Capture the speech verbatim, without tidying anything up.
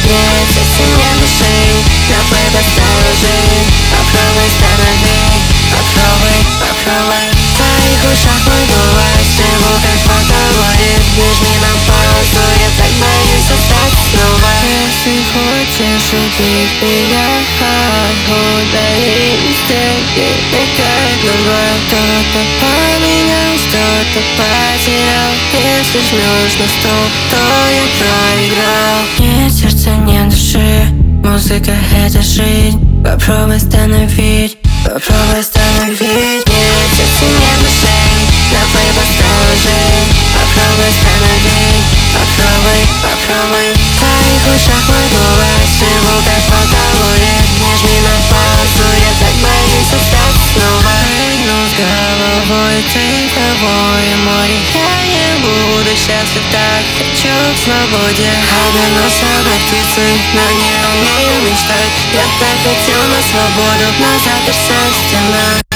Нет, сердце не души, на плей поставил жизнь. Попробуй остановить, попробуй, попробуй. В твоих ушах мой голос, живу как фотовоид. Нижний на паузу, я так боюсь остаться снова. Если хочешь убить меня, удали мистики, мигает другой. Кто-то поменял, что-то потерял. Если жмешь на стол, то я проиграл. Нет сердца, нет души, музыка это жизнь. Попробуй остановить, попробуй остановить. Нет сердца, нет души, на плей поставил жизнь. Попробуй остановить, попробуй, попробуй. В твоих ушах мой голос, живу как фотовоид. Нажми на паузу, я так боюсь остаться снова. Прыгну с головой, ты тобой, море, я не буду счастлив так. Хочу к свободе, обернулся на птицы, но не умею мечтать. Я так хотел на свободу, но заперся стена.